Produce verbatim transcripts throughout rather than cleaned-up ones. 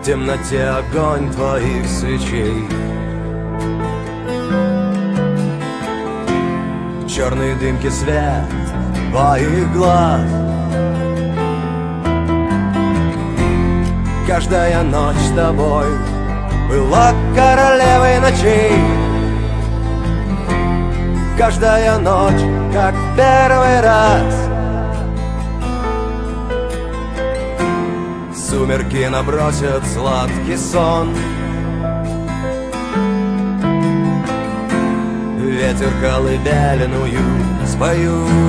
темноте огонь твоих свечей. В черной дымке свет твоих глаз. Каждая ночь с тобой была королевой ночей. Каждая ночь, как первый раз. Сумерки набросят сладкий сон. Ветер колыбельную споют.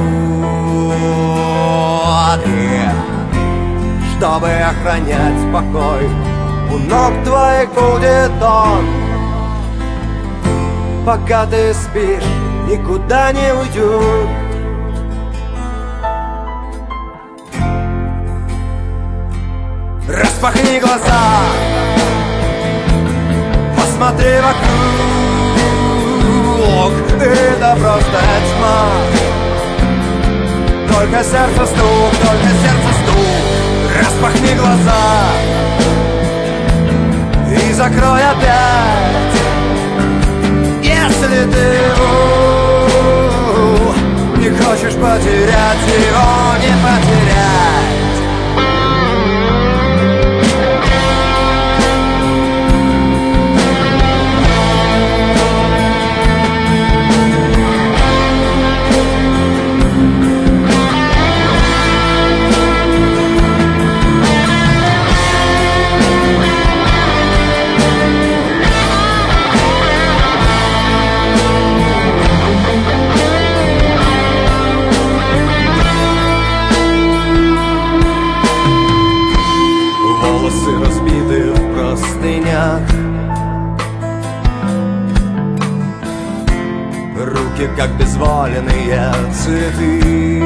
И, чтобы охранять покой, у ног твоих будет он. Пока ты спишь, никуда не уйдет. Распахни глаза, посмотри вокруг. Это просто тьма. Только сердце стук, только сердце стук. Распахни глаза и закрой опять. Если ты не хочешь потерять его, не потерять. Разбиты в простынях, руки как безволенные цветы.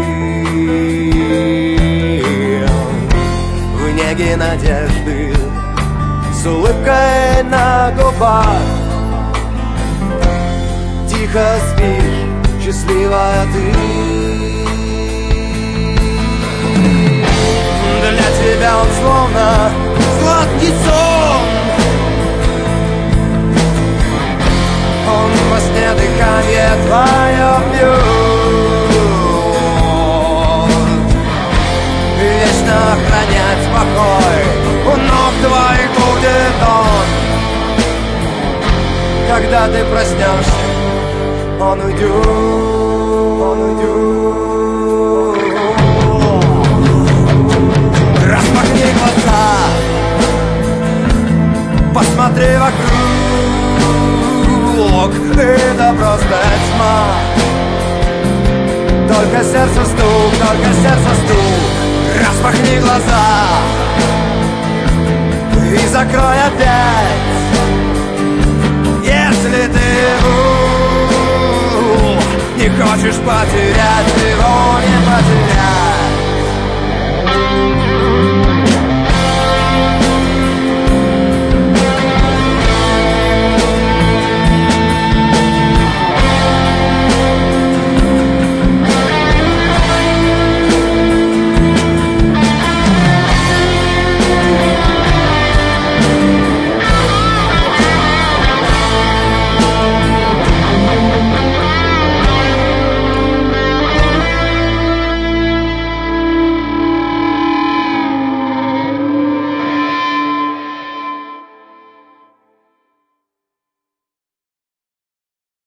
В неге надежды, с улыбкой на губах, тихо спишь, счастливая ты. Для тебя он словно сладкий сон. Он во сне дыхание твое бьет. Вечно охранять покой, у ног твоих будет он. Когда ты проснешься, он уйдет, он уйдет. Распахни глаза, посмотри вокруг. Это просто тьма. Только сердце стук, только сердце стук. Распахни глаза и закрой опять. Если ты не хочешь потерять его, не потерять.